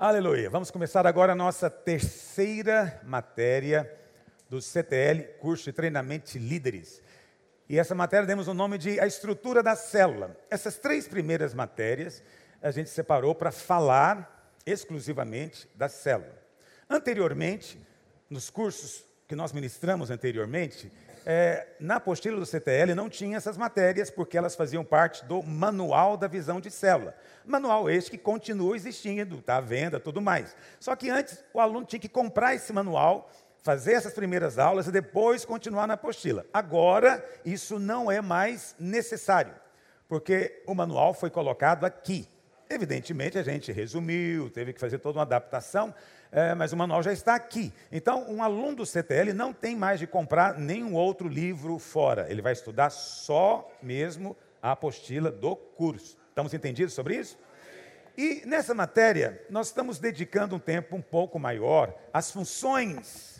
Aleluia. Vamos começar agora a nossa terceira matéria do CTL, Curso de Treinamento de Líderes. E essa matéria demos o nome de A Estrutura da Célula. Essas três primeiras matérias a gente separou para falar exclusivamente da célula. Anteriormente, nos cursos que nós ministramos anteriormente, na apostila do CTL não tinha essas matérias, porque elas faziam parte do Manual da Visão de Célula. Manual este que continua existindo, está à venda, tudo mais. Só que antes o aluno tinha que comprar esse manual, fazer essas primeiras aulas e depois continuar na apostila. Agora, isso não é mais necessário, porque o manual foi colocado aqui. Evidentemente, a gente resumiu, teve que fazer toda uma adaptação, mas o manual já está aqui. Então, um aluno do CTL não tem mais de comprar nenhum outro livro fora. Ele vai estudar só mesmo a apostila do curso. Estamos entendidos sobre isso? E nessa matéria, nós estamos dedicando um tempo um pouco maior às funções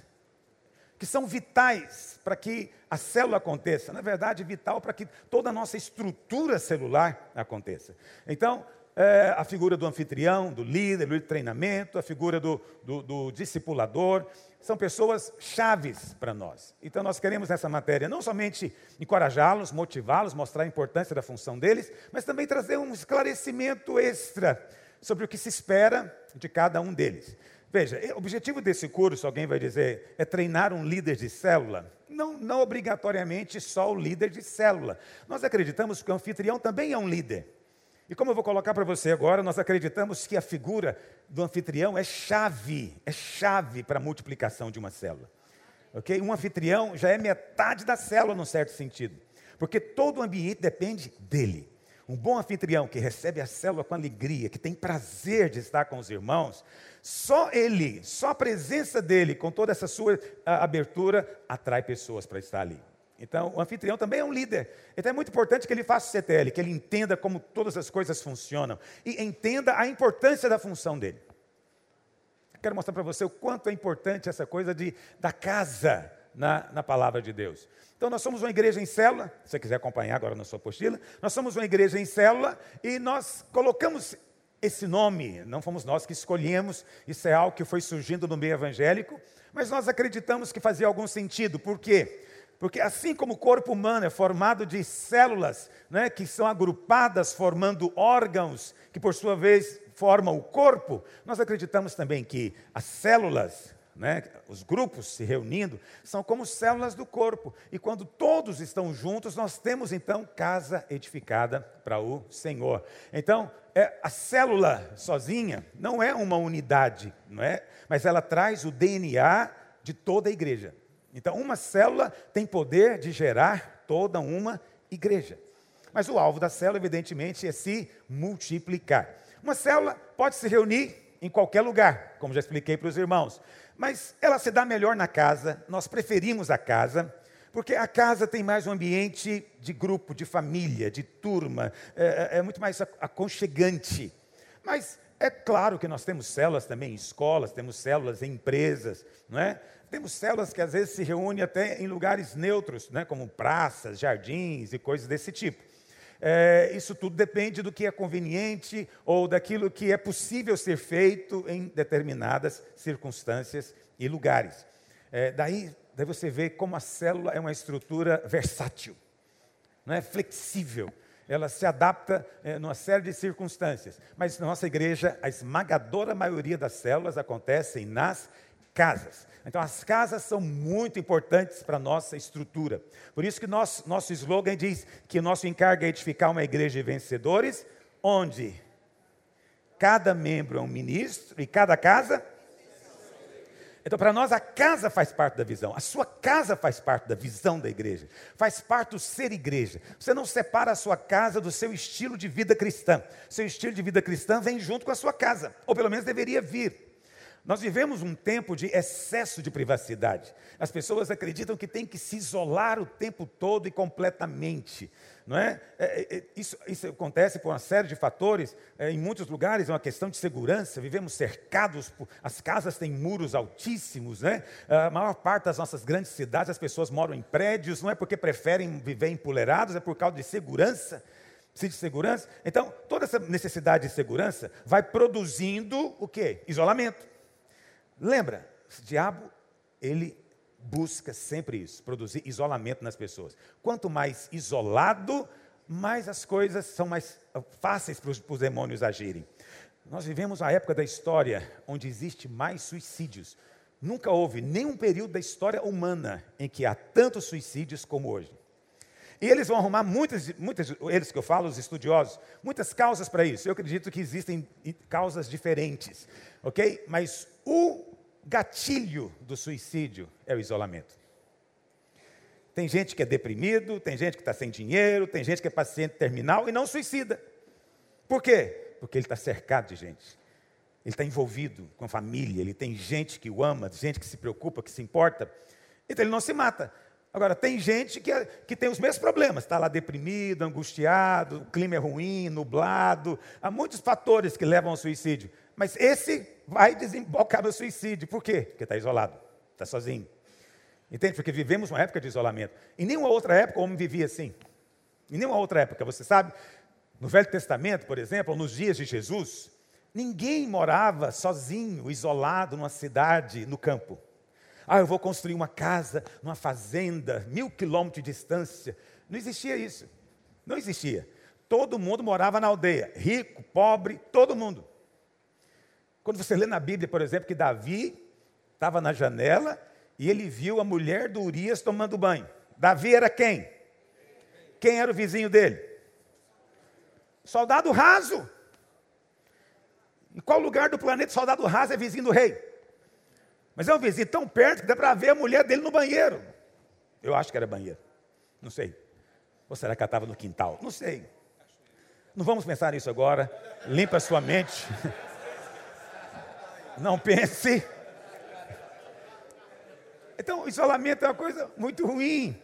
que são vitais para que a célula aconteça. Na verdade, vital para que toda a nossa estrutura celular aconteça. Então, a figura do anfitrião, do líder de treinamento, a figura do discipulador, são pessoas chaves para nós. Então nós queremos nessa matéria não somente encorajá-los, motivá-los, mostrar a importância da função deles, mas também trazer um esclarecimento extra sobre o que se espera de cada um deles. Veja, o objetivo desse curso, alguém vai dizer, é treinar um líder de célula. Não obrigatoriamente só o líder de célula. Nós acreditamos que o anfitrião também é um líder. E como eu vou colocar para você agora, nós acreditamos que a figura do anfitrião é chave para a multiplicação de uma célula. Okay? Um anfitrião já é metade da célula, num certo sentido, porque todo o ambiente depende dele. Um bom anfitrião que recebe a célula com alegria, que tem prazer de estar com os irmãos, só ele, só a presença dele, com toda essa sua abertura, atrai pessoas para estar ali. Então, o anfitrião também é um líder. Então, é muito importante que ele faça o CTL, que ele entenda como todas as coisas funcionam e entenda a importância da função dele. Quero mostrar para você o quanto é importante essa coisa da casa na palavra de Deus. Então, nós somos uma igreja em célula, se você quiser acompanhar agora na sua apostila, nós somos uma igreja em célula e nós colocamos esse nome, não fomos nós que escolhemos, isso é algo que foi surgindo no meio evangélico, mas nós acreditamos que fazia algum sentido. Por quê? Porque assim como o corpo humano é formado de células, né, que são agrupadas formando órgãos, que por sua vez formam o corpo, nós acreditamos também que as células, né, os grupos se reunindo, são como células do corpo. E quando todos estão juntos, nós temos então casa edificada para o Senhor. Então, a célula sozinha não é uma unidade, não é? Mas ela traz o DNA de toda a igreja. Então, uma célula tem poder de gerar toda uma igreja. Mas o alvo da célula, evidentemente, é se multiplicar. Uma célula pode se reunir em qualquer lugar, como já expliquei para os irmãos. Mas ela se dá melhor na casa, nós preferimos a casa, porque a casa tem mais um ambiente de grupo, de família, de turma, é muito mais aconchegante. Mas é claro que nós temos células também em escolas, temos células em empresas, não é? Temos células que às vezes se reúnem até em lugares neutros, né, como praças, jardins e coisas desse tipo. Isso tudo depende do que é conveniente ou daquilo que é possível ser feito em determinadas circunstâncias e lugares. Daí você vê como a célula é uma estrutura versátil, não é? Flexível. Ela se adapta numa série de circunstâncias. Mas na nossa igreja, a esmagadora maioria das células acontecem nas casas. Então, as casas são muito importantes para a nossa estrutura. Por isso que nosso slogan diz que o nosso encargo é edificar uma igreja de vencedores, onde cada membro é um ministro e cada casa... Então, para nós, a casa faz parte da visão. A sua casa faz parte da visão da igreja. Faz parte do ser igreja. Você não separa a sua casa do seu estilo de vida cristã. Seu estilo de vida cristã vem junto com a sua casa. Ou pelo menos deveria vir. Nós vivemos um tempo de excesso de privacidade. As pessoas acreditam que tem que se isolar o tempo todo e completamente. Não é? Isso acontece por uma série de fatores. Em muitos lugares é uma questão de segurança. Vivemos cercados, as casas têm muros altíssimos. Né? A maior parte das nossas grandes cidades, as pessoas moram em prédios. Não é porque preferem viver empoleirados, é por causa de segurança. Precisa de segurança? Então, toda essa necessidade de segurança vai produzindo o quê? Isolamento. Lembra, o diabo, ele busca sempre isso, produzir isolamento nas pessoas. Quanto mais isolado, mais as coisas são mais fáceis para os demônios agirem. Nós vivemos uma época da história onde existe mais suicídios. Nunca houve nenhum período da história humana em que há tantos suicídios como hoje. E eles vão arrumar muitas, eles que eu falo, os estudiosos, muitas causas para isso. Eu acredito que existem causas diferentes, ok? Mas o gatilho do suicídio é o isolamento. Tem gente que é deprimido, tem gente que está sem dinheiro, tem gente que é paciente terminal e não suicida. Por quê? Porque ele está cercado de gente. Ele está envolvido com a família, ele tem gente que o ama, gente que se preocupa, que se importa. Então ele não se mata. Agora, tem gente que tem os mesmos problemas. Está lá deprimido, angustiado, o clima é ruim, nublado. Há muitos fatores que levam ao suicídio. Mas esse vai desembocar no suicídio. Por quê? Porque está isolado, está sozinho. Entende? Porque vivemos uma época de isolamento. Em nenhuma outra época o homem vivia assim. Em nenhuma outra época, você sabe, no Velho Testamento, por exemplo, nos dias de Jesus, ninguém morava sozinho, isolado numa cidade, no campo. Eu vou construir uma casa numa fazenda, 1000 quilômetros de distância. Não existia isso. Não existia. Todo mundo morava na aldeia. Rico, pobre, todo mundo. Quando você lê na Bíblia, por exemplo, que Davi estava na janela e ele viu a mulher do Urias tomando banho. Davi era quem? Quem era o vizinho dele? Soldado raso. Em qual lugar do planeta soldado raso é vizinho do rei? Mas é um vizinho tão perto que dá para ver a mulher dele no banheiro. Eu acho que era banheiro. Não sei. Ou será que ela estava no quintal? Não sei. Não vamos pensar nisso agora. Limpa a sua mente. Não pense. Então, o isolamento é uma coisa muito ruim.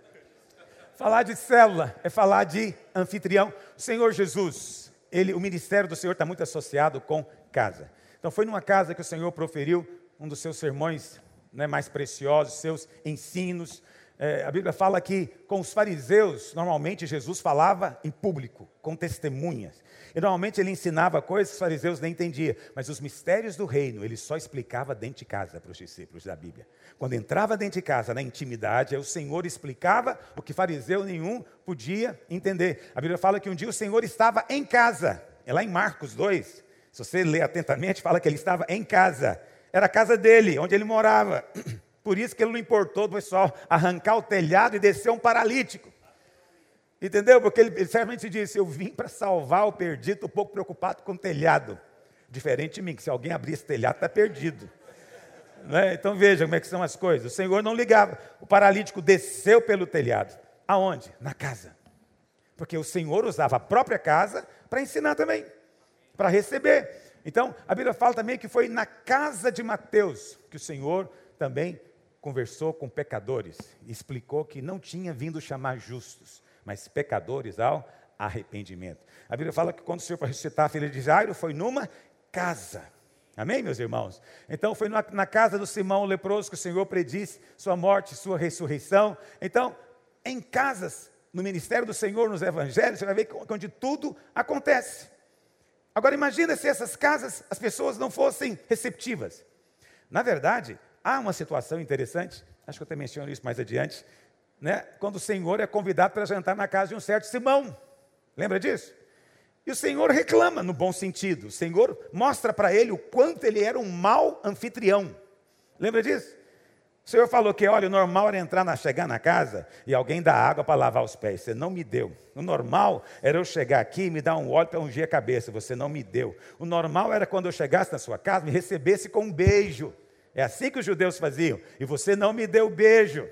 Falar de célula é falar de anfitrião. O Senhor Jesus, o ministério do Senhor está muito associado com casa. Então, foi numa casa que o Senhor proferiu um dos seus sermões, né, mais preciosos, seus ensinos. A Bíblia fala que com os fariseus, normalmente Jesus falava em público, com testemunhas. E normalmente ele ensinava coisas que os fariseus nem entendiam. Mas os mistérios do reino, ele só explicava dentro de casa para os discípulos da Bíblia. Quando entrava dentro de casa, na intimidade, aí o Senhor explicava o que fariseu nenhum podia entender. A Bíblia fala que um dia o Senhor estava em casa. É lá em Marcos 2. Se você ler atentamente, fala que ele estava em casa. Era a casa dele, onde ele morava. Por isso que ele não importou do pessoal arrancar o telhado e descer um paralítico. Entendeu? Porque ele certamente disse, eu vim para salvar o perdido, estou um pouco preocupado com o telhado. Diferente de mim, que se alguém abrir esse telhado, está perdido. Né? Então veja como é que são as coisas. O Senhor não ligava. O paralítico desceu pelo telhado. Aonde? Na casa. Porque o Senhor usava a própria casa para ensinar também, para receber. Então, a Bíblia fala também que foi na casa de Mateus que o Senhor também conversou com pecadores. E explicou que não tinha vindo chamar justos, mas pecadores ao arrependimento. A Bíblia fala que quando o Senhor foi ressuscitar a filha de Jairo, foi numa casa. Amém, meus irmãos? Então, foi na casa do Simão o leproso que o Senhor predisse sua morte, sua ressurreição. Então, em casas, no ministério do Senhor, nos evangelhos, você vai ver onde tudo acontece. Agora imagina se essas casas, as pessoas não fossem receptivas. Na verdade, há uma situação interessante, acho que eu até menciono isso mais adiante, né? Quando o Senhor é convidado para jantar na casa de um certo Simão. Lembra disso? E o Senhor reclama no bom sentido. O Senhor mostra para ele o quanto ele era um mau anfitrião. Lembra disso? O Senhor falou que, olha, o normal era chegar na casa e alguém dar água para lavar os pés. Você não me deu. O normal era eu chegar aqui e me dar um óleo para ungir a cabeça. Você não me deu. O normal era quando eu chegasse na sua casa, me recebesse com um beijo. É assim que os judeus faziam. E você não me deu beijo.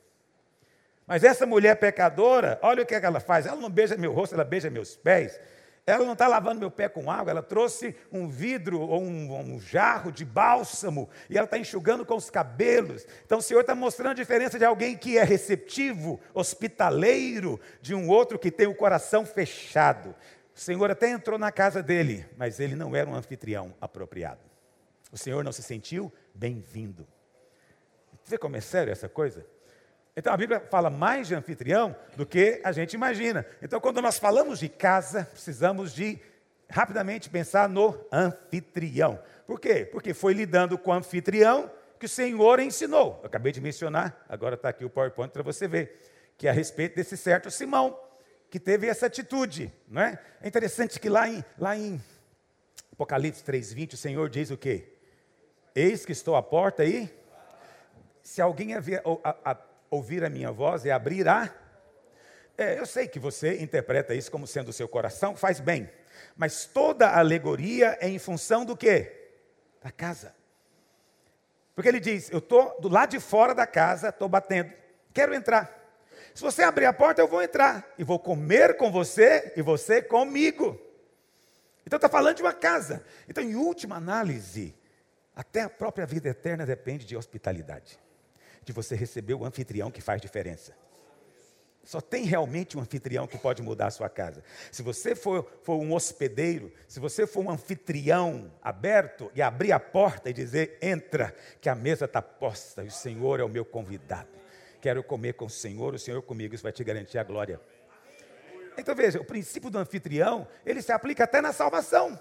Mas essa mulher pecadora, olha o que ela faz. Ela não beija meu rosto, ela beija meus pés. Ela não está lavando meu pé com água, ela trouxe um vidro ou um jarro de bálsamo e ela está enxugando com os cabelos. Então o Senhor está mostrando a diferença de alguém que é receptivo, hospitaleiro, de um outro que tem o coração fechado. O Senhor até entrou na casa dele, mas ele não era um anfitrião apropriado. O Senhor não se sentiu bem-vindo. Você vê como é sério essa coisa? Então a Bíblia fala mais de anfitrião do que a gente imagina. Então quando nós falamos de casa, precisamos de rapidamente pensar no anfitrião. Por quê? Porque foi lidando com o anfitrião que o Senhor ensinou. Eu acabei de mencionar, agora está aqui o PowerPoint para você ver, que é a respeito desse certo Simão, que teve essa atitude. Não é? É interessante que lá em Apocalipse 3:20, o Senhor diz o quê? Eis que estou à porta e se alguém ouvir a minha voz e abrir eu sei que você interpreta isso como sendo o seu coração, faz bem. Mas toda a alegoria é em função do quê? Da casa. Porque ele diz, eu estou do lado de fora da casa, estou batendo, quero entrar. Se você abrir a porta, eu vou entrar. E vou comer com você e você comigo. Então está falando de uma casa. Então, em última análise, até a própria vida eterna depende de hospitalidade. De você receber o anfitrião que faz diferença. Só tem realmente um anfitrião que pode mudar a sua casa. Se você for um hospedeiro, se você for um anfitrião aberto e abrir a porta e dizer, entra, que a mesa está posta e o Senhor é o meu convidado. Quero comer com o Senhor comigo, isso vai te garantir a glória. Então veja, o princípio do anfitrião, ele se aplica até na salvação.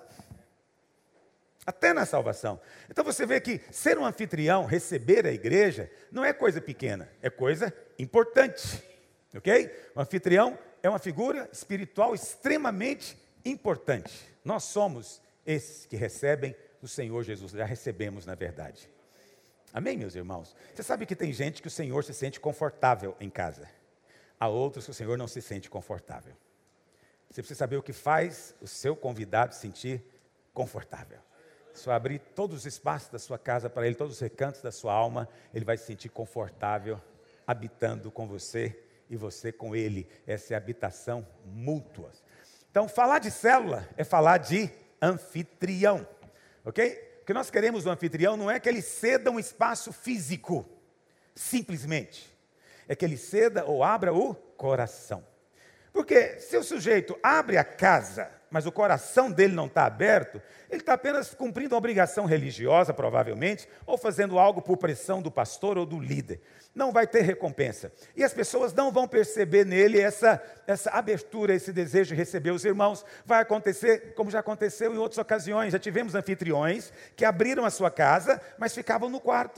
Até na salvação. Então você vê que ser um anfitrião, receber a igreja, não é coisa pequena, é coisa importante. Ok? O anfitrião é uma figura espiritual extremamente importante. Nós somos esses que recebem o Senhor Jesus, já recebemos na verdade. Amém, meus irmãos? Você sabe que tem gente que o Senhor se sente confortável em casa. Há outros que o Senhor não se sente confortável. Você precisa saber o que faz o seu convidado se sentir confortável. Se eu abrir todos os espaços da sua casa para ele, todos os recantos da sua alma, ele vai se sentir confortável, habitando com você e você com ele. Essa é a habitação mútua. Então, falar de célula é falar de anfitrião, ok? O que nós queremos do anfitrião não é que ele ceda um espaço físico, simplesmente. É que ele ceda ou abra o coração. Porque se o sujeito abre a casa, mas o coração dele não está aberto, ele está apenas cumprindo uma obrigação religiosa, provavelmente, ou fazendo algo por pressão do pastor ou do líder. Não vai ter recompensa. E as pessoas não vão perceber nele essa abertura, esse desejo de receber os irmãos. Vai acontecer como já aconteceu em outras ocasiões. Já tivemos anfitriões que abriram a sua casa, mas ficavam no quarto.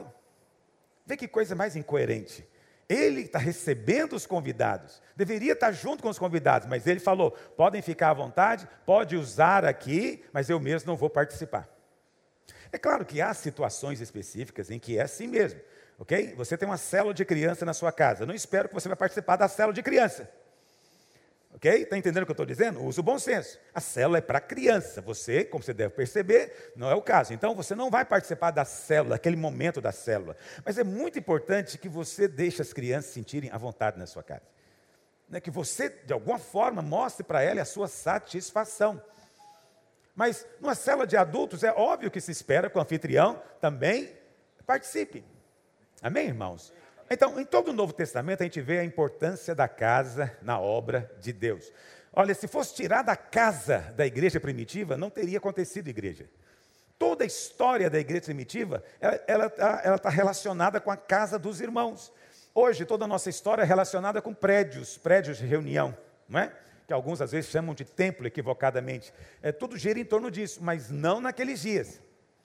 Vê que coisa mais incoerente. Ele está recebendo os convidados, deveria estar junto com os convidados, mas ele falou, podem ficar à vontade, pode usar aqui, mas eu mesmo não vou participar. É claro que há situações específicas em que é assim mesmo, ok? Você tem uma célula de criança na sua casa, eu não espero que você vai participar da célula de criança. Ok? Está entendendo o que eu estou dizendo? Use o bom senso. A célula é para criança. Você, como você deve perceber, não é o caso. Então, você não vai participar da célula, daquele momento da célula. Mas é muito importante que você deixe as crianças sentirem à vontade na sua casa. Que você, de alguma forma, mostre para elas a sua satisfação. Mas, numa célula de adultos, é óbvio que se espera que o anfitrião também participe. Amém, irmãos? Então, em todo o Novo Testamento, a gente vê a importância da casa na obra de Deus. Olha, se fosse tirar da casa da igreja primitiva, não teria acontecido igreja. Toda a história da igreja primitiva, ela está relacionada com a casa dos irmãos. Hoje, toda a nossa história é relacionada com prédios de reunião, não é? Que alguns às vezes chamam de templo equivocadamente. Tudo gira em torno disso, mas não naqueles dias.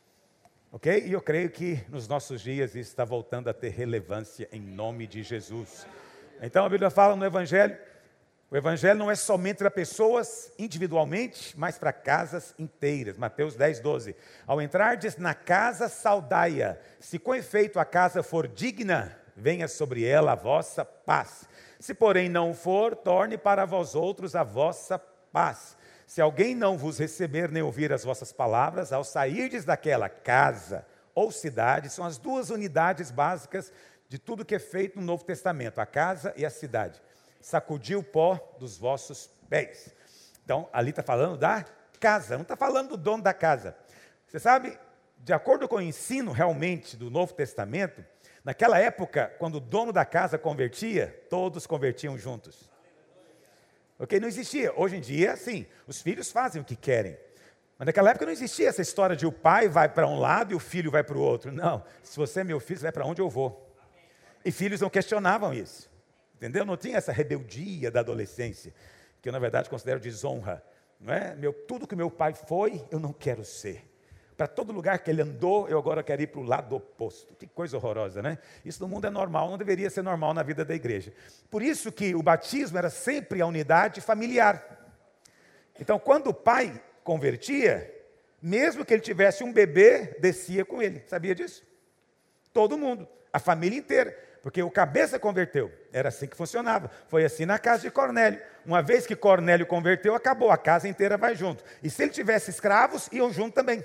Ok? E eu creio que nos nossos dias isso está voltando a ter relevância em nome de Jesus. Então a Bíblia fala no Evangelho, o Evangelho não é somente para pessoas individualmente, mas para casas inteiras. Mateus 10:12. Ao entrardes na casa, saudai-a. Se com efeito a casa for digna, venha sobre ela a vossa paz. Se porém não for, torne para vós outros a vossa paz. Se alguém não vos receber nem ouvir as vossas palavras, ao sairdes daquela casa ou cidade, são as duas unidades básicas de tudo que é feito no Novo Testamento, a casa e a cidade. Sacudir o pó dos vossos pés. Então, ali está falando da casa, não está falando do dono da casa. Você sabe, de acordo com o ensino realmente do Novo Testamento, naquela época, quando o dono da casa convertia, todos convertiam juntos. Ok? Não existia. Hoje em dia, sim, os filhos fazem o que querem. Mas naquela época não existia essa história de o pai vai para um lado e o filho vai para o outro. Não, se você é meu filho, você vai para onde eu vou. E filhos não questionavam isso. Entendeu? Não tinha essa rebeldia da adolescência, que eu, na verdade, considero desonra. Não é? Tudo que meu pai foi, eu não quero ser. Para todo lugar que ele andou, eu agora quero ir para o lado oposto. Que coisa horrorosa, né? Isso no mundo é normal, não deveria ser normal na vida da igreja. Por isso que o batismo era sempre a unidade familiar. Então, quando o pai convertia, mesmo que ele tivesse um bebê, descia com ele. Sabia disso? Todo mundo, a família inteira. Porque o cabeça converteu. Era assim que funcionava. Foi assim na casa de Cornélio. Uma vez que Cornélio converteu, acabou. A casa inteira vai junto. E se ele tivesse escravos, iam junto também.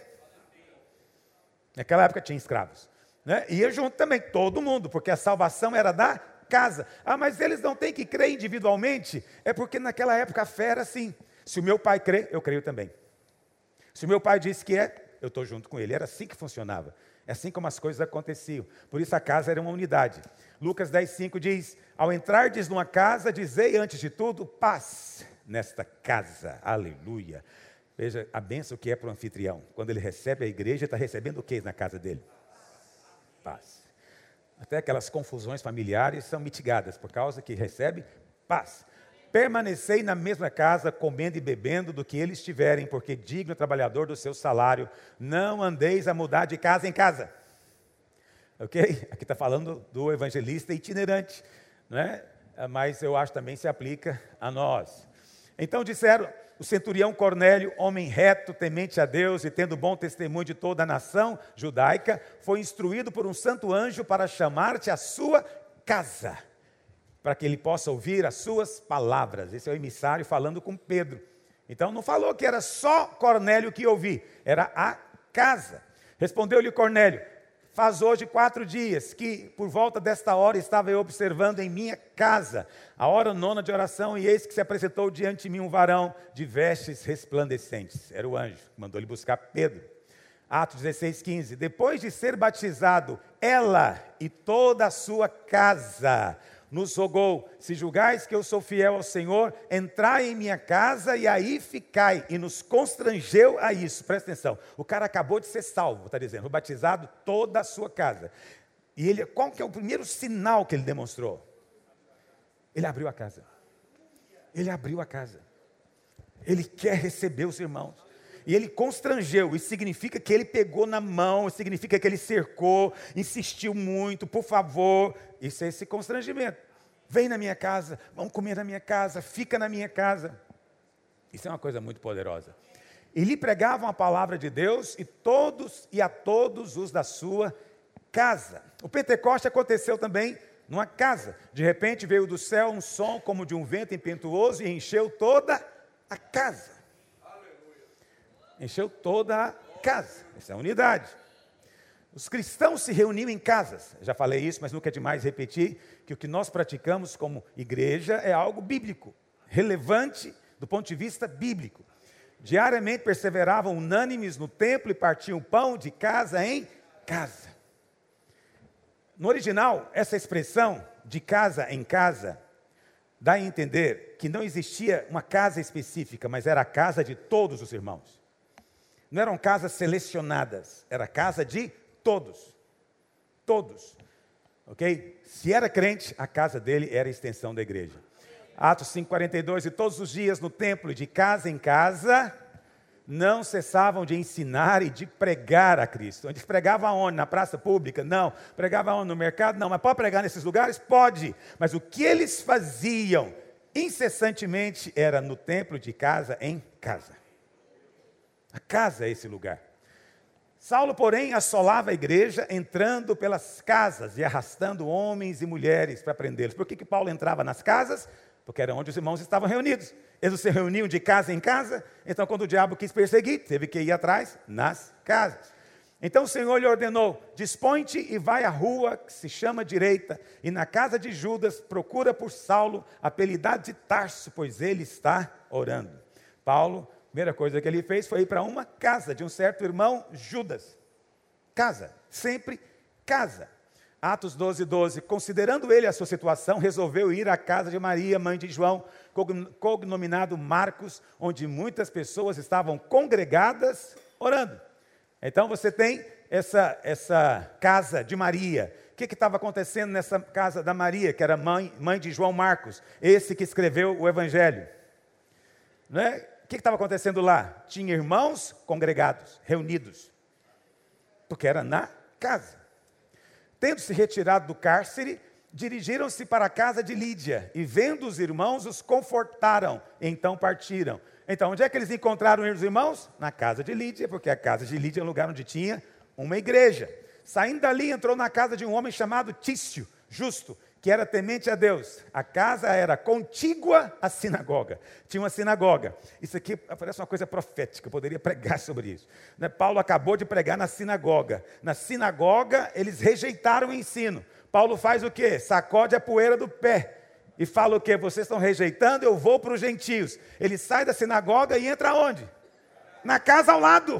Naquela época tinha escravos. Né? Ia junto também, todo mundo, porque a salvação era da casa. Ah, mas eles não têm que crer individualmente? É porque naquela época a fé era assim. Se o meu pai crê, eu creio também. Se o meu pai disse que é, eu estou junto com ele. Era assim que funcionava. É assim como as coisas aconteciam. Por isso a casa era uma unidade. Lucas 10:5 diz: ao entrardes numa casa, dizei antes de tudo, paz nesta casa. Aleluia. Veja a bênção que é para o anfitrião. Quando ele recebe a igreja, está recebendo o que na casa dele? Paz. Até aquelas confusões familiares são mitigadas por causa que recebe paz. Permanecei na mesma casa, comendo e bebendo do que eles tiverem, porque digno é o trabalhador do seu salário. Não andeis a mudar de casa em casa. Ok? Aqui está falando do evangelista itinerante, não é? Mas eu acho também se aplica a nós. Então disseram, o centurião Cornélio, homem reto, temente a Deus e tendo bom testemunho de toda a nação judaica, foi instruído por um santo anjo para chamar-te à sua casa, para que ele possa ouvir as suas palavras. Esse é o emissário falando com Pedro. Então não falou que era só Cornélio que ia ouvir, era a casa. Respondeu-lhe Cornélio: faz hoje 4 dias que por volta desta hora estava eu observando em minha casa a hora 9ª de oração, e eis que se apresentou diante de mim um varão de vestes resplandecentes. Era o anjo que mandou ele buscar Pedro. Atos 16:15. Depois de ser batizado, ela e toda a sua casa nos rogou: se julgais que eu sou fiel ao Senhor, entrai em minha casa e aí ficai. E nos constrangeu a isso. Presta atenção, o cara acabou de ser salvo, está dizendo, foi batizado toda a sua casa. E ele, qual que é o primeiro sinal que ele demonstrou? Ele abriu a casa. Ele abriu a casa. Ele quer receber os irmãos. E ele constrangeu, isso significa que ele pegou na mão, significa que ele cercou, insistiu muito, por favor. Isso é esse constrangimento. Vem na minha casa, vamos comer na minha casa, fica na minha casa. Isso é uma coisa muito poderosa. E lhe pregavam a palavra de Deus e a todos os da sua casa. O Pentecoste aconteceu também numa casa. De repente veio do céu um som como de um vento impetuoso e encheu toda a casa. Encheu toda a casa. Essa é a unidade. Os cristãos se reuniam em casas. Já falei isso, mas nunca é demais repetir que o que nós praticamos como igreja é algo bíblico, relevante do ponto de vista bíblico. Diariamente perseveravam unânimes no templo e partiam pão de casa em casa. No original, essa expressão de casa em casa dá a entender que não existia uma casa específica, mas era a casa de todos os irmãos. Não eram casas selecionadas, era a casa de todos. Todos. Ok? Se era crente, a casa dele era a extensão da igreja. Atos 5:42, e todos os dias no templo, de casa em casa, não cessavam de ensinar e de pregar a Cristo. Eles pregavam aonde? Na praça pública? Não. Pregavam aonde? No mercado? Não. Mas pode pregar nesses lugares? Pode. Mas o que eles faziam incessantemente era no templo, de casa em casa. A casa é esse lugar. Saulo, porém, assolava a igreja, entrando pelas casas e arrastando homens e mulheres para prendê-los. Por que Paulo entrava nas casas? Porque era onde os irmãos estavam reunidos. Eles se reuniam de casa em casa, então quando o diabo quis perseguir, teve que ir atrás nas casas. Então o Senhor lhe ordenou: dispõe-te e vai à rua que se chama Direita, e na casa de Judas procura por Saulo, apelidado de Tarso, pois ele está orando. Paulo, a primeira coisa que ele fez foi ir para uma casa de um certo irmão Judas. Casa, sempre casa. Atos 12:12, considerando ele a sua situação, resolveu ir à casa de Maria, mãe de João, cognominado Marcos, onde muitas pessoas estavam congregadas orando. Então você tem essa casa de Maria, que estava acontecendo nessa casa da Maria, que era mãe de João Marcos, esse que escreveu o Evangelho? Né? O que estava acontecendo lá? Tinha irmãos congregados, reunidos, porque era na casa. Tendo se retirado do cárcere, dirigiram-se para a casa de Lídia, e vendo os irmãos, os confortaram, então partiram. Então, onde é que eles encontraram os irmãos? Na casa de Lídia, porque a casa de Lídia é um lugar onde tinha uma igreja. Saindo dali, entrou na casa de um homem chamado Tício, justo, que era temente a Deus. A casa era contígua à sinagoga. Tinha uma sinagoga. Isso aqui parece uma coisa profética, eu poderia pregar sobre isso. Né? Paulo acabou de pregar na sinagoga. Na sinagoga, eles rejeitaram o ensino. Paulo faz o quê? Sacode a poeira do pé. E fala o quê? Vocês estão rejeitando, eu vou para os gentios. Ele sai da sinagoga e entra onde? Na casa ao lado.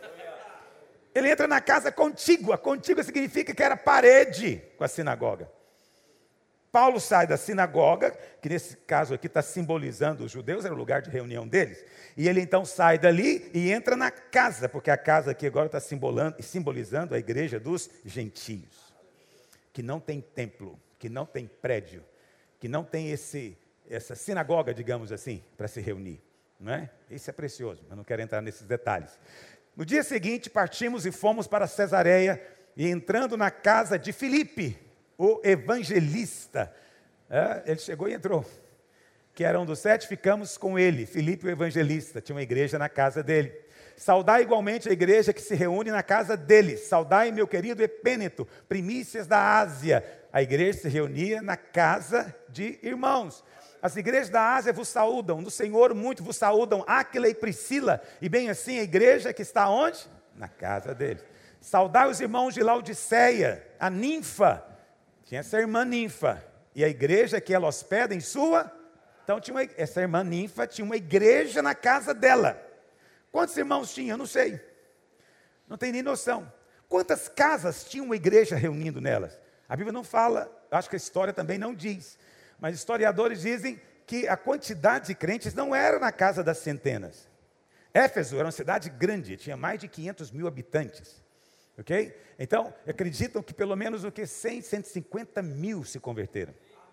Ele entra na casa contígua. Contígua significa que era parede com a sinagoga. Paulo sai da sinagoga, que nesse caso aqui está simbolizando os judeus, era o lugar de reunião deles. E ele então sai dali e entra na casa, porque a casa aqui agora está simbolizando a igreja dos gentios. Que não tem templo, que não tem prédio, que não tem essa sinagoga, digamos assim, para se reunir. Não é? Isso é precioso, mas não quero entrar nesses detalhes. No dia seguinte, partimos e fomos para Cesareia, e entrando na casa de Filipe, o evangelista, ele chegou e entrou, que era um dos 7, ficamos com ele, Filipe o evangelista, tinha uma igreja na casa dele. Saudai igualmente a igreja que se reúne na casa dele. Saudai meu querido Epêneto, primícias da Ásia. A igreja se reunia na casa de irmãos. As igrejas da Ásia vos saúdam, no Senhor muito vos saúdam, Áquila e Priscila, e bem assim a igreja que está onde? Na casa deles. Saudai os irmãos de Laodiceia, a Ninfa, tinha essa irmã Ninfa, e a igreja que ela hospeda em sua, então essa irmã Ninfa tinha uma igreja na casa dela. Quantos irmãos tinha? Eu não sei, não tenho nem noção. Quantas casas tinha uma igreja reunindo nelas? A Bíblia não fala, acho que a história também não diz. Mas historiadores dizem que a quantidade de crentes não era na casa das centenas. Éfeso era uma cidade grande, tinha mais de 500 mil habitantes. Ok? Então, acreditam que pelo menos 100, 150 mil se converteram.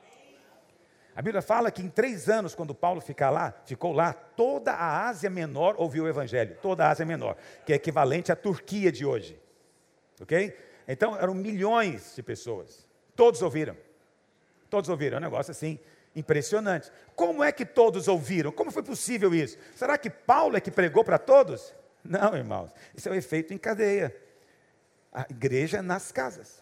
A Bíblia fala que em 3 anos, quando Paulo ficou lá, toda a Ásia Menor ouviu o Evangelho. Toda a Ásia Menor, que é equivalente à Turquia de hoje. Ok? Então, eram milhões de pessoas. Todos ouviram. Todos ouviram, é um negócio assim, impressionante. Como é que todos ouviram? Como foi possível isso? Será que Paulo é que pregou para todos? Não, irmãos, isso é um efeito em cadeia. A igreja nas casas.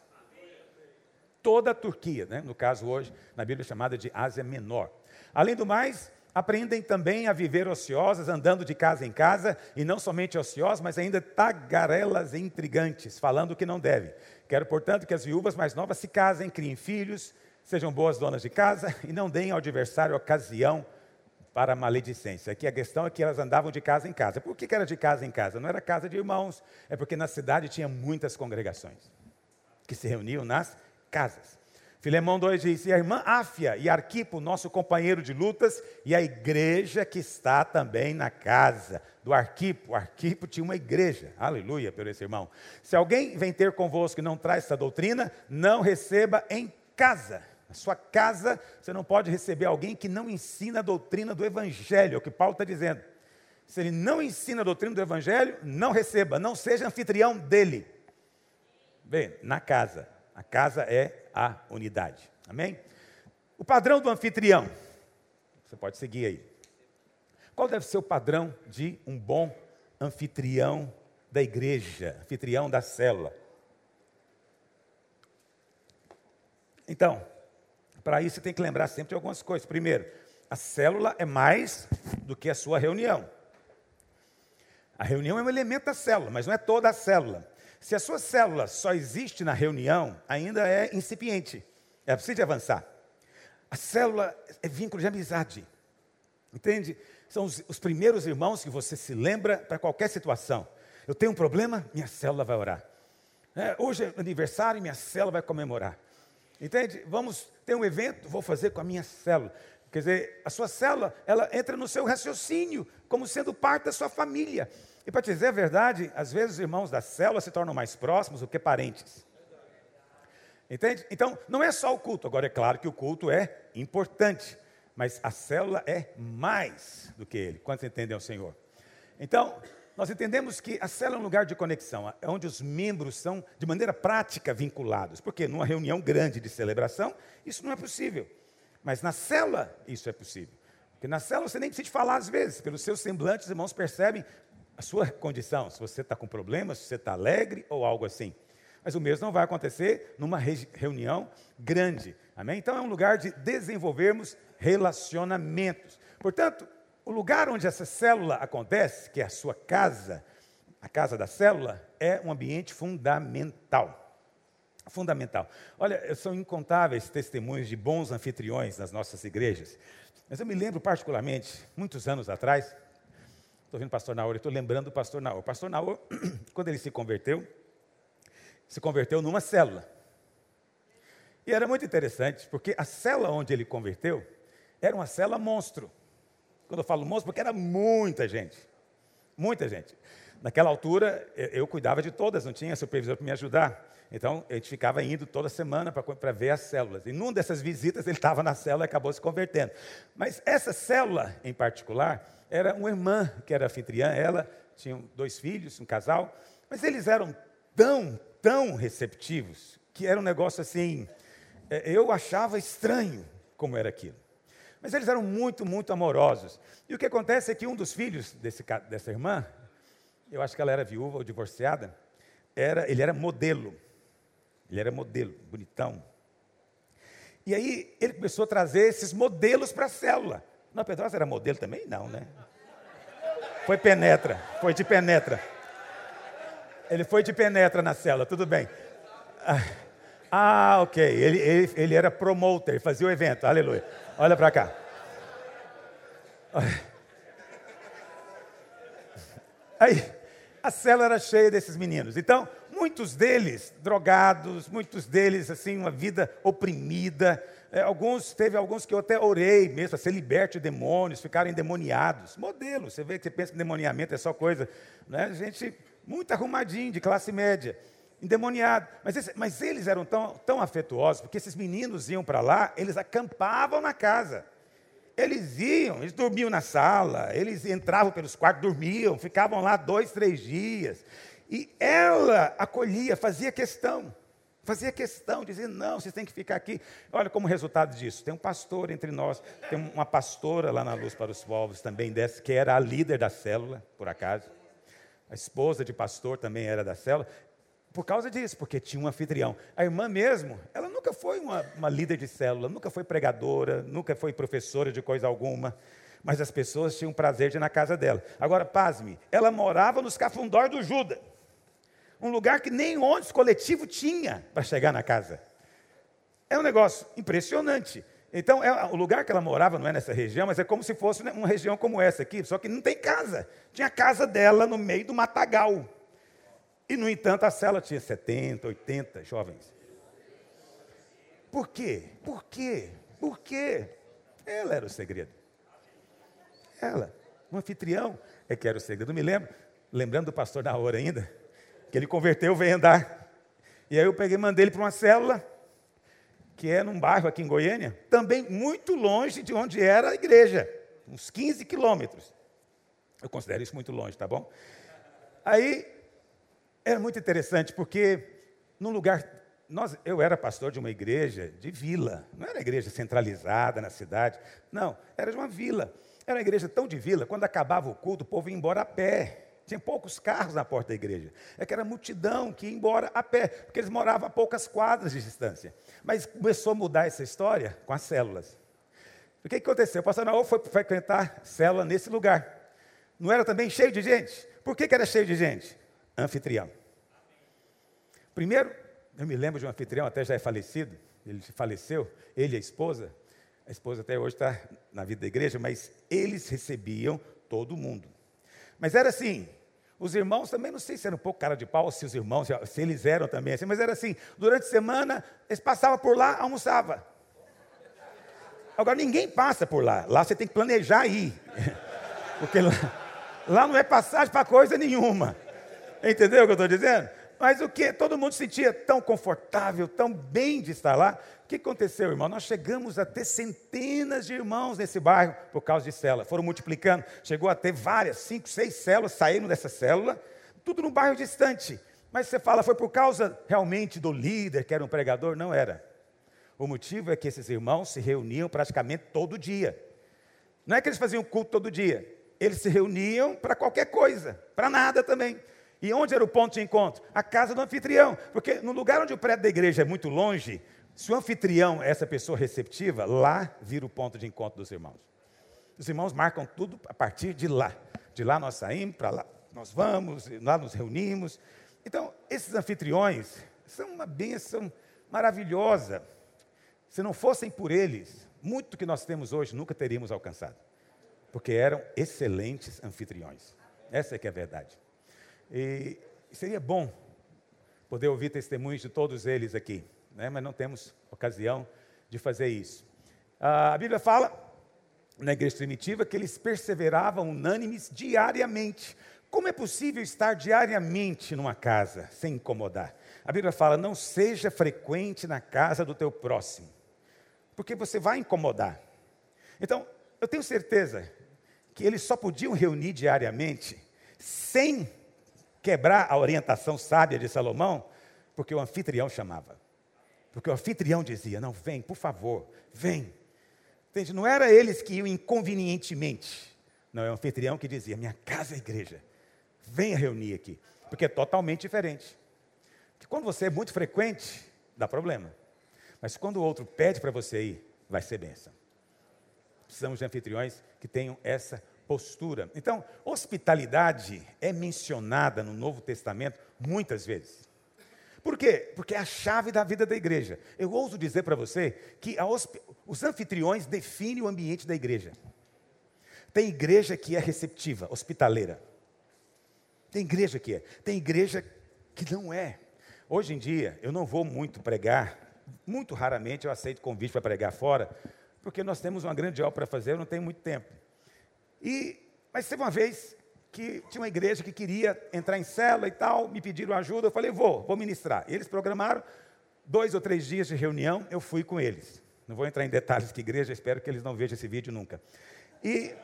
Toda a Turquia, né? No caso hoje, na Bíblia chamada de Ásia Menor. Além do mais, aprendem também a viver ociosas, andando de casa em casa, e não somente ociosas, mas ainda tagarelas e intrigantes, falando o que não devem. Quero, portanto, que as viúvas mais novas se casem, criem filhos, sejam boas donas de casa e não deem ao adversário ocasião para a maledicência. Aqui a questão é que elas andavam de casa em casa. Por que era de casa em casa? Não era casa de irmãos, é porque na cidade tinha muitas congregações que se reuniam nas casas. Filemão 2 diz, e a irmã Áfia e Arquipo, nosso companheiro de lutas, e a igreja que está também na casa do Arquipo. O Arquipo tinha uma igreja, aleluia por esse irmão. Se alguém vem ter convosco e não traz essa doutrina, não receba em casa. Na sua casa, você não pode receber alguém que não ensina a doutrina do Evangelho, é o que Paulo está dizendo. Se ele não ensina a doutrina do Evangelho, não receba, não seja anfitrião dele. Bem, na casa. A casa é a unidade. Amém? O padrão do anfitrião. Você pode seguir aí. Qual deve ser o padrão de um bom anfitrião da igreja? Anfitrião da célula. Então, para isso você tem que lembrar sempre de algumas coisas. Primeiro, a célula é mais do que a sua reunião. A reunião é um elemento da célula, mas não é toda a célula. Se a sua célula só existe na reunião, ainda é incipiente. É preciso avançar. A célula é vínculo de amizade. Entende? São os primeiros irmãos que você se lembra para qualquer situação. Eu tenho um problema, minha célula vai orar. Hoje é aniversário, minha célula vai comemorar. Entende? Vamos ter um evento, vou fazer com a minha célula. Quer dizer, a sua célula, ela entra no seu raciocínio, como sendo parte da sua família. E para te dizer a verdade, às vezes os irmãos da célula se tornam mais próximos do que parentes. Entende? Então, não é só o culto. Agora, é claro que o culto é importante, mas a célula é mais do que ele. Quantos entendem o Senhor? Então, nós entendemos que a célula é um lugar de conexão, é onde os membros são, de maneira prática, vinculados. Porque numa reunião grande de celebração, isso não é possível. Mas na célula, isso é possível. Porque na célula você nem precisa falar às vezes. Pelos seus semblantes, os irmãos percebem a sua condição. Se você está com problemas, se você está alegre ou algo assim. Mas o mesmo não vai acontecer numa reunião grande. Amém? Então é um lugar de desenvolvermos relacionamentos. Portanto, o lugar onde essa célula acontece, que é a sua casa, a casa da célula, é um ambiente fundamental. Fundamental. Olha, são incontáveis testemunhos de bons anfitriões nas nossas igrejas. Mas eu me lembro particularmente, muitos anos atrás, estou vendo o pastor Naor, estou lembrando do pastor Naor. O pastor Naor, quando ele se converteu numa célula. E era muito interessante, porque a célula onde ele converteu era uma célula monstro. Quando eu falo monstro, porque era muita gente. Muita gente. Naquela altura, eu cuidava de todas, não tinha supervisor para me ajudar. Então, a gente ficava indo toda semana para ver as células. E numa dessas visitas, ele estava na célula e acabou se convertendo. Mas essa célula, em particular, era uma irmã que era anfitriã. Ela tinha 2 filhos, um casal. Mas eles eram tão receptivos, que era um negócio assim, eu achava estranho como era aquilo. Mas eles eram muito amorosos. E o que acontece é que um dos filhos dessa irmã, eu acho que ela era viúva ou divorciada, ele era modelo. Ele era modelo, bonitão. E aí ele começou a trazer esses modelos para a célula. Não, Pedrosa era modelo também? Não, né? Foi de penetra. Ele foi de penetra na célula, tudo bem. Ok. Ele era promoter, fazia o evento, aleluia. Olha para cá. Aí, a célula era cheia desses meninos. Então, muitos deles drogados, muitos deles, assim, uma vida oprimida. Teve alguns que eu até orei mesmo, para ser liberto de demônios, ficaram endemoniados. Modelo, você vê que você pensa que endemoniamento é só coisa, né? Gente muito arrumadinho, de classe média, endemoniado. Mas eles eram tão afetuosos, porque esses meninos iam para lá, eles acampavam na casa. Eles dormiam na sala, eles entravam pelos quartos, dormiam, ficavam lá 2, 3 dias. E ela acolhia, fazia questão, dizia, não, vocês têm que ficar aqui. Olha como resultado disso, tem um pastor entre nós, tem uma pastora lá na Luz para os Povos também dessa, que era a líder da célula, por acaso. A esposa de pastor também era da célula, por causa disso, porque tinha um anfitrião. A irmã mesmo, ela nunca foi uma líder de célula, nunca foi pregadora, nunca foi professora de coisa alguma, mas as pessoas tinham prazer de ir na casa dela. Agora, pasme, ela morava nos Cafundós do Judas, um lugar que nem ônibus coletivo tinha para chegar na casa. É um negócio impressionante. Então, o lugar que ela morava não é nessa região, mas é como se fosse uma região como essa aqui, só que não tem casa. Tinha a casa dela no meio do matagal. E, no entanto, a célula tinha 70, 80 jovens. Por quê? Por quê? Por quê? Ela era o segredo. Ela, o anfitrião, é que era o segredo. Eu me lembrando do pastor Naor ainda, que ele converteu, veio andar. E aí eu mandei ele para uma célula, que é num bairro aqui em Goiânia, também muito longe de onde era a igreja, uns 15 quilômetros. Eu considero isso muito longe, tá bom? Aí, era muito interessante, porque num lugar... Eu era pastor de uma igreja de vila, não era igreja centralizada na cidade, não, era de uma vila. Era uma igreja tão de vila, quando acabava o culto, o povo ia embora a pé. Tinha poucos carros na porta da igreja. É que era multidão que ia embora a pé, porque eles moravam a poucas quadras de distância. Mas começou a mudar essa história com as células. O que aconteceu? O pastor Naor foi frequentar célula nesse lugar. Não era também cheio de gente? Por que era cheio de gente? Anfitrião. Primeiro, eu me lembro de um anfitrião, até já é falecido, ele faleceu, ele e a esposa até hoje está na vida da igreja, mas eles recebiam todo mundo. Mas era assim, os irmãos também, não sei se era um pouco cara de pau, se os irmãos, se eles eram também assim, mas era assim, durante a semana, eles passavam por lá, almoçavam. Agora, ninguém passa por lá, lá você tem que planejar ir, porque lá não é passagem para coisa nenhuma, entendeu o que eu estou dizendo? Mas o que? Todo mundo se sentia tão confortável, tão bem de estar lá. O que aconteceu, irmão? Nós chegamos a ter centenas de irmãos nesse bairro por causa de célula. Foram multiplicando. Chegou a ter várias, 5, 6 células saíram dessa célula. Tudo num bairro distante. Mas você fala, foi por causa realmente do líder, que era um pregador? Não era. O motivo é que esses irmãos se reuniam praticamente todo dia. Não é que eles faziam culto todo dia. Eles se reuniam para qualquer coisa, para nada também. E onde era o ponto de encontro? A casa do anfitrião. Porque no lugar onde o prédio da igreja é muito longe, se o anfitrião é essa pessoa receptiva, lá vira o ponto de encontro dos irmãos. Os irmãos marcam tudo a partir de lá. De lá nós saímos, para lá nós vamos, lá nos reunimos. Então, esses anfitriões são uma bênção maravilhosa. Se não fossem por eles, muito que nós temos hoje nunca teríamos alcançado. Porque eram excelentes anfitriões. Essa é que é a verdade. E seria bom poder ouvir testemunhos de todos eles aqui, né? Mas não temos ocasião de fazer isso. A Bíblia fala, na igreja primitiva, que eles perseveravam unânimes diariamente. Como é possível estar diariamente numa casa sem incomodar? A Bíblia fala, não seja frequente na casa do teu próximo, porque você vai incomodar. Então, eu tenho certeza que eles só podiam reunir diariamente sem quebrar a orientação sábia de Salomão, porque o anfitrião chamava. Porque o anfitrião dizia, não, vem, por favor, vem. Entende? Não era eles que iam inconvenientemente. Não, é o anfitrião que dizia, minha casa é a igreja. Venha reunir aqui. Porque é totalmente diferente. Porque quando você é muito frequente, dá problema. Mas quando o outro pede para você ir, vai ser bênção. Precisamos de anfitriões que tenham essa postura. Então, hospitalidade é mencionada no Novo Testamento muitas vezes. Por quê? Porque é a chave da vida da igreja. Eu ouso dizer para você que os anfitriões definem o ambiente da igreja. Tem igreja que é receptiva, hospitaleira. Tem igreja que é. Tem igreja que não é. Hoje em dia, eu não vou muito pregar. Muito raramente eu aceito convite para pregar fora, porque nós temos uma grande obra para fazer, eu não tenho muito tempo. Mas teve uma vez que tinha uma igreja que queria entrar em célula e tal, me pediram ajuda, eu falei, vou ministrar. Eles programaram 2 ou 3 dias de reunião, eu fui com eles. Não vou entrar em detalhes que igreja, espero que eles não vejam esse vídeo nunca. E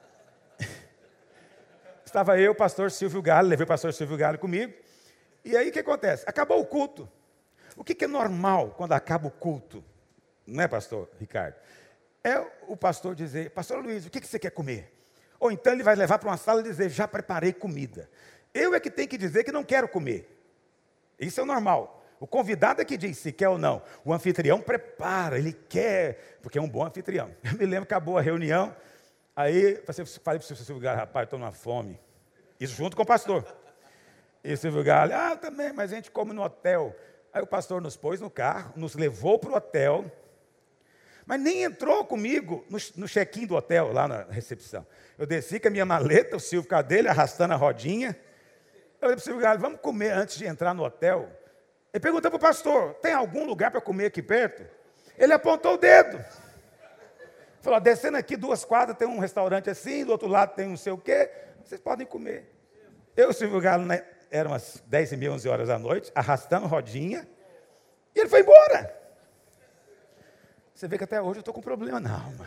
estava eu, o pastor Silvio Galo, levei o pastor Silvio Galo comigo, e aí o que acontece? Acabou o culto. O que é normal quando acaba o culto? Não é, pastor Ricardo? É o pastor dizer, pastor Luiz, o que você quer comer? Ou então ele vai levar para uma sala e dizer, já preparei comida. Eu é que tenho que dizer que não quero comer. Isso é o normal. O convidado é que diz se quer ou não. O anfitrião prepara, ele quer, porque é um bom anfitrião. Eu me lembro que acabou a reunião, aí falei para o Silvio Galo, rapaz, estou numa fome. Isso junto com o pastor. E o Silvio Galo, também, mas a gente come no hotel. Aí o pastor nos pôs no carro, nos levou para o hotel, mas nem entrou comigo no check-in do hotel, lá na recepção. Eu desci com a minha maleta, o Silvio com a dele, arrastando a rodinha. Eu falei para o Silvio Galo, vamos comer antes de entrar no hotel? Ele perguntou para o pastor, tem algum lugar para comer aqui perto? Ele apontou o dedo. Falou, descendo aqui 2 quadras, tem um restaurante assim, do outro lado tem não sei o quê, vocês podem comer. Eu e o Silvio Galo, né, eram umas 10h30, 11 horas da noite, arrastando rodinha, e ele foi embora. Você vê que até hoje eu estou com problema na alma.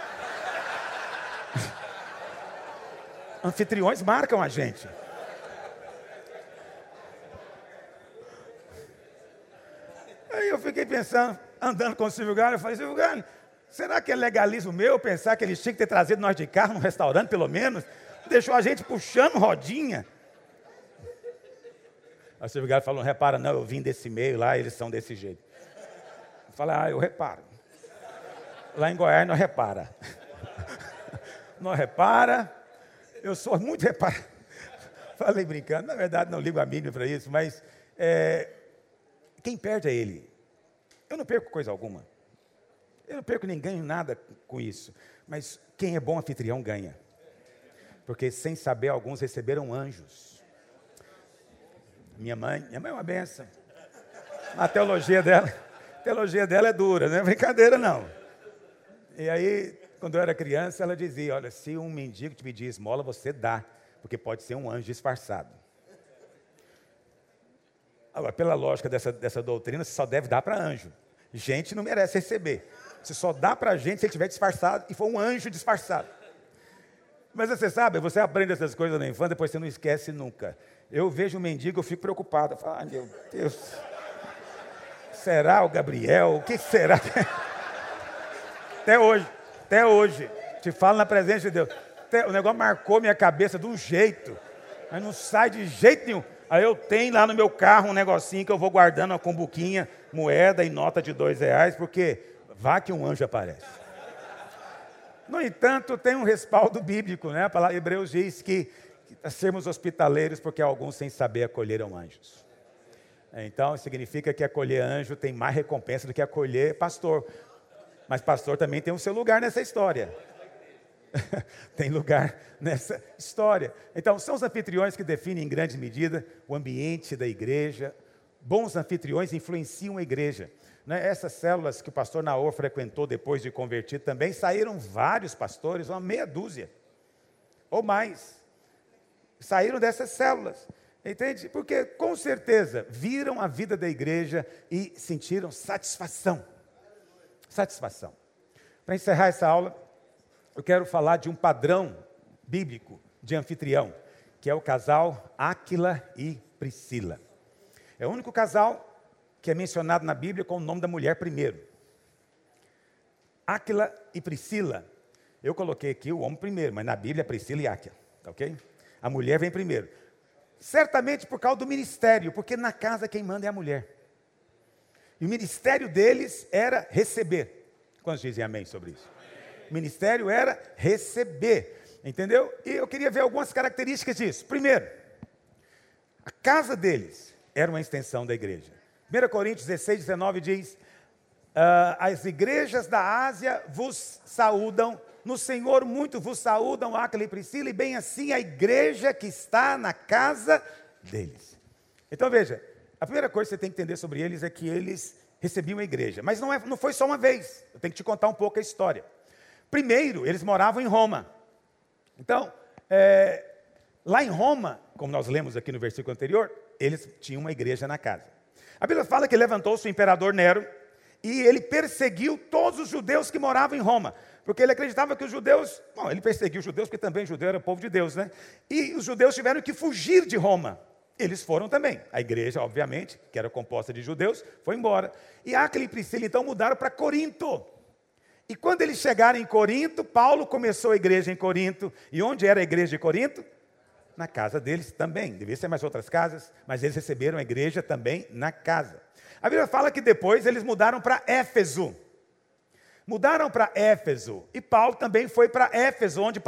Anfitriões marcam a gente. Aí eu fiquei pensando, andando com o Silvio Galo, eu falei, Silvio Galo, será que é legalismo meu pensar que eles tinham que ter trazido nós de carro num restaurante, pelo menos? Deixou a gente puxando rodinha. Aí o Silvio Galo falou, não repara não, eu vim desse meio lá, eles são desse jeito. Eu falei, eu reparo. Lá em Goiás não repara. Não repara. Eu sou muito reparado. Falei brincando, na verdade não ligo a mínima para isso, mas quem perde é ele. Eu não perco coisa alguma. Eu não perco nem ganho nada com isso. Mas quem é bom anfitrião ganha. Porque sem saber alguns receberam anjos. Minha mãe é uma benção. A teologia dela é dura, não é brincadeira não. E aí, quando eu era criança, ela dizia, olha, se um mendigo te pedir esmola, você dá, porque pode ser um anjo disfarçado. Agora, pela lógica dessa doutrina, você só deve dar para anjo. Gente não merece receber. Você só dá para gente se ele estiver disfarçado e for um anjo disfarçado. Mas você sabe, você aprende essas coisas na infância, depois você não esquece nunca. Eu vejo um mendigo, eu fico preocupado. Eu falo, ai meu Deus, será o Gabriel? O que será? Até hoje, te falo na presença de Deus. O negócio marcou minha cabeça de um jeito, mas não sai de jeito nenhum. Aí eu tenho lá no meu carro um negocinho que eu vou guardando uma cumbuquinha, moeda e nota de R$2, porque vá que um anjo aparece. No entanto, tem um respaldo bíblico, né? A palavra Hebreus diz que sermos hospitaleiros porque alguns sem saber acolheram anjos. Então, significa que acolher anjo tem mais recompensa do que acolher pastor. Mas pastor também tem o seu lugar nessa história. Tem lugar nessa história. Então, são os anfitriões que definem em grande medida o ambiente da igreja. Bons anfitriões influenciam a igreja. Essas células que o pastor Naor frequentou depois de convertido também, saíram vários pastores, uma meia dúzia, ou mais. Saíram dessas células, entende? Porque, com certeza, viram a vida da igreja e sentiram satisfação. Satisfação. Para encerrar essa aula, eu quero falar de um padrão bíblico de anfitrião, que é o casal Áquila e Priscila. É o único casal que é mencionado na Bíblia com o nome da mulher primeiro. Áquila e Priscila. Eu coloquei aqui o homem primeiro, mas na Bíblia é Priscila e Áquila, tá ok? A mulher vem primeiro. Certamente por causa do ministério, porque na casa quem manda é a mulher. E o ministério deles era receber. Quantos dizem amém sobre isso? O ministério era receber, entendeu? E eu queria ver algumas características disso. Primeiro, a casa deles era uma extensão da igreja. 1 Coríntios 16, 19 diz, as igrejas da Ásia vos saúdam, no Senhor muito vos saúdam, Áquila e Priscila, e bem assim a igreja que está na casa deles. Então veja, a primeira coisa que você tem que entender sobre eles é que eles recebiam a igreja. Mas não foi só uma vez, eu tenho que te contar um pouco a história. Primeiro, eles moravam em Roma. Então, lá em Roma, como nós lemos aqui no versículo anterior, eles tinham uma igreja na casa. A Bíblia fala que levantou-se o imperador Nero e ele perseguiu todos os judeus que moravam em Roma, porque ele acreditava que os judeus, ele perseguiu os judeus porque também judeu era povo de Deus, né? E os judeus tiveram que fugir de Roma. Eles foram também. A igreja, obviamente, que era composta de judeus, foi embora. E Áquila e Priscila, então, mudaram para Corinto. E quando eles chegaram em Corinto, Paulo começou a igreja em Corinto. E onde era a igreja de Corinto? Na casa deles também. Devia ser mais outras casas, mas eles receberam a igreja também na casa. A Bíblia fala que depois eles mudaram para Éfeso. Mudaram para Éfeso. E Paulo também foi para Éfeso, onde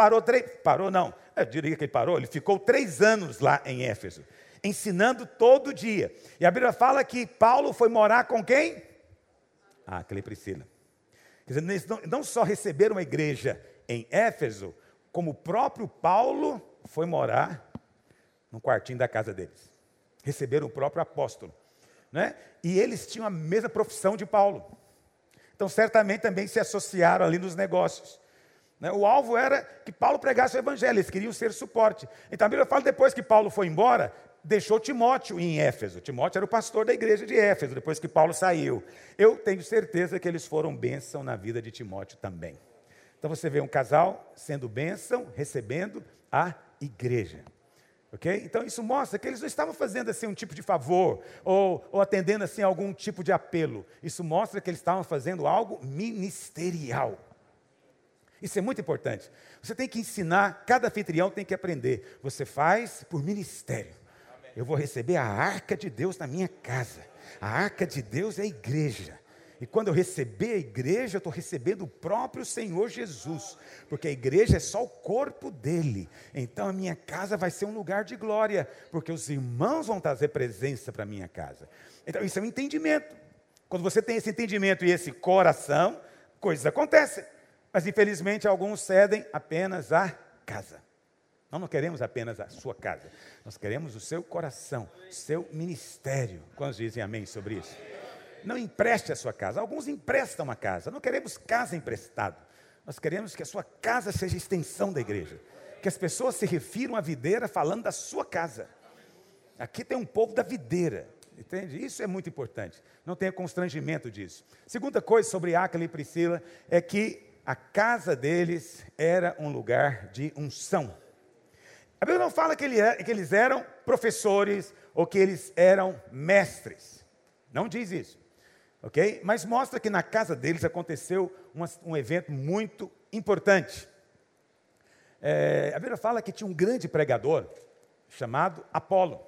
eu diria que ele parou. Ele ficou 3 anos lá em Éfeso, ensinando todo dia. E a Bíblia fala que Paulo foi morar com quem? Áquila e Priscila. Quer dizer, eles não só receberam a igreja em Éfeso, como o próprio Paulo foi morar no quartinho da casa deles. Receberam o próprio apóstolo, né? E eles tinham a mesma profissão de Paulo. Então, certamente também se associaram ali nos negócios. Né? O alvo era que Paulo pregasse o evangelho, eles queriam ser suporte. Então, a Bíblia fala, depois que Paulo foi embora, deixou Timóteo em Éfeso. Timóteo era o pastor da igreja de Éfeso, depois que Paulo saiu. Eu tenho certeza que eles foram bênção na vida de Timóteo também. Então você vê um casal sendo bênção, recebendo a igreja. Ok? Então isso mostra que eles não estavam fazendo assim um tipo de favor, ou atendendo assim algum tipo de apelo. Isso mostra que eles estavam fazendo algo ministerial. Isso é muito importante. Você tem que ensinar, cada anfitrião tem que aprender. Você faz por ministério. Eu vou receber a arca de Deus na minha casa. A arca de Deus é a igreja. E quando eu receber a igreja, eu estou recebendo o próprio Senhor Jesus. Porque a igreja é só o corpo dele. Então a minha casa vai ser um lugar de glória. Porque os irmãos vão trazer presença para a minha casa. Então isso é um entendimento. Quando você tem esse entendimento e esse coração, coisas acontecem. Mas infelizmente alguns cedem apenas à casa. Nós não queremos apenas a sua casa. Nós queremos o seu coração, o seu ministério. Quantos dizem amém sobre isso? Não empreste a sua casa. Alguns emprestam a casa. Não queremos casa emprestada. Nós queremos que a sua casa seja extensão da igreja. Que as pessoas se refiram à videira falando da sua casa. Aqui tem um povo da videira. Entende? Isso é muito importante. Não tenha constrangimento disso. Segunda coisa sobre Áquila e Priscila é que a casa deles era um lugar de unção. A Bíblia não fala que eles eram professores ou que eles eram mestres. Não diz isso. Ok? Mas mostra que na casa deles aconteceu um evento muito importante. A Bíblia fala que tinha um grande pregador chamado Apolo.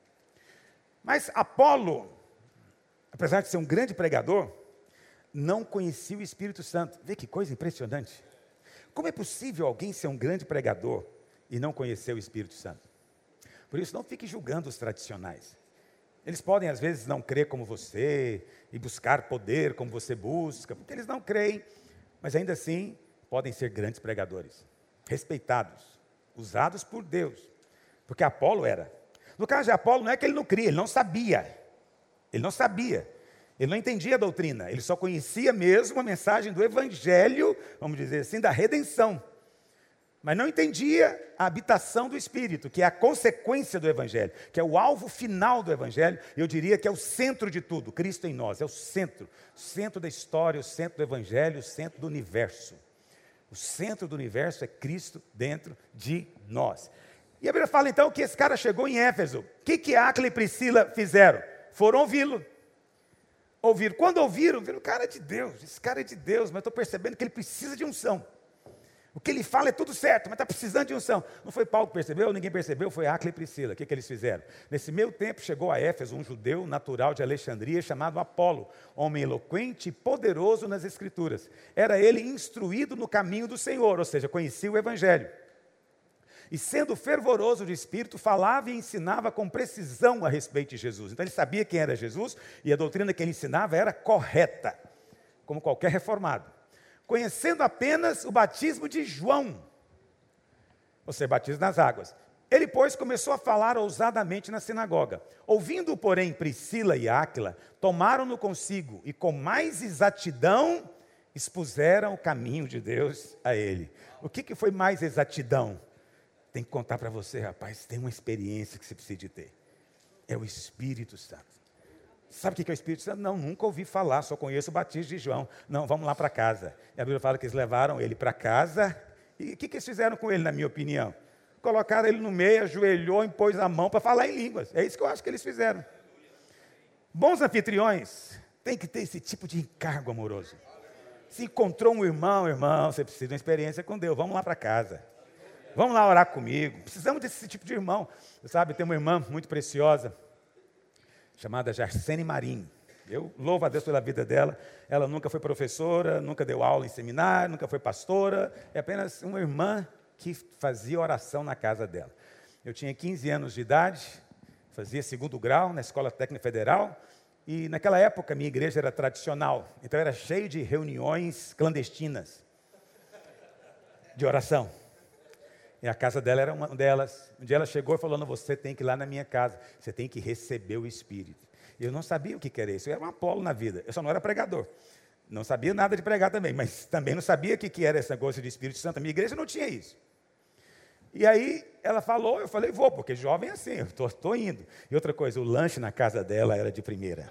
Mas Apolo, apesar de ser um grande pregador, não conhecia o Espírito Santo. Vê que coisa impressionante. Como é possível alguém ser um grande pregador e não conhecer o Espírito Santo? Por isso, não fique julgando os tradicionais. Eles podem, às vezes, não crer como você e buscar poder como você busca, porque eles não creem, mas ainda assim podem ser grandes pregadores, respeitados, usados por Deus, porque Apolo era. No caso de Apolo, não é que ele não cria, ele não sabia. Ele não sabia. Ele não entendia a doutrina. Ele só conhecia mesmo a mensagem do Evangelho, vamos dizer assim, da redenção. Mas não entendia a habitação do Espírito, que é a consequência do Evangelho, que é o alvo final do Evangelho. Eu diria que é o centro de tudo. Cristo em nós, é o centro da história, o centro do Evangelho, o centro do universo. O centro do universo é Cristo dentro de nós. E a Bíblia fala então que esse cara chegou em Éfeso. O que Áquila e Priscila fizeram? Foram ouvi-lo. Ouviram. Quando ouviram, viram, cara é de Deus, esse cara é de Deus, mas estou percebendo que ele precisa de unção. O que ele fala é tudo certo, mas está precisando de unção. Não foi Paulo que percebeu, ninguém percebeu, foi Áquila e Priscila. O que eles fizeram? Nesse meio tempo chegou a Éfeso um judeu natural de Alexandria chamado Apolo, homem eloquente e poderoso nas Escrituras. Era ele instruído no caminho do Senhor, ou seja, conhecia o Evangelho. E sendo fervoroso de espírito, falava e ensinava com precisão a respeito de Jesus. Então ele sabia quem era Jesus e a doutrina que ele ensinava era correta, como qualquer reformado. Conhecendo apenas o batismo de João, ou seja, batismo nas águas. Ele, pois, começou a falar ousadamente na sinagoga. Ouvindo, porém, Priscila e Áquila, tomaram-no consigo e com mais exatidão expuseram o caminho de Deus a ele. O que foi mais exatidão? Tem que contar para você, rapaz, tem uma experiência que você precisa de ter. É o Espírito Santo. Sabe o que é o Espírito Santo? Não, nunca ouvi falar, só conheço o batismo de João. Não, vamos lá para casa. E a Bíblia fala que eles levaram ele para casa. E o que eles fizeram com ele, na minha opinião? Colocaram ele no meio, ajoelhou, impôs a mão para falar em línguas. É isso que eu acho que eles fizeram. Bons anfitriões têm que ter esse tipo de encargo amoroso. Se encontrou um irmão, você precisa de uma experiência com Deus, vamos lá para casa. Vamos lá orar comigo. Precisamos desse tipo de irmão. Você sabe, tem uma irmã muito preciosa, chamada Jarcene Marinho. Eu louvo a Deus pela vida dela. Ela nunca foi professora, nunca deu aula em seminário, nunca foi pastora. É apenas uma irmã que fazia oração na casa dela. Eu tinha 15 anos de idade, fazia 2º grau na Escola Técnica Federal. E naquela época minha igreja era tradicional. Então era cheio de reuniões clandestinas de oração. E a casa dela era uma delas. Um dia ela chegou e falou, não, você tem que ir lá na minha casa. Você tem que receber o Espírito. Eu não sabia o que era isso. Eu era um Apolo na vida. Eu só não era pregador. Não sabia nada de pregar também. Mas também não sabia o que era esse negócio de Espírito Santo. A minha igreja não tinha isso. E aí ela falou, eu falei, vou, porque jovem é assim. Eu estou indo. E outra coisa, o lanche na casa dela era de primeira.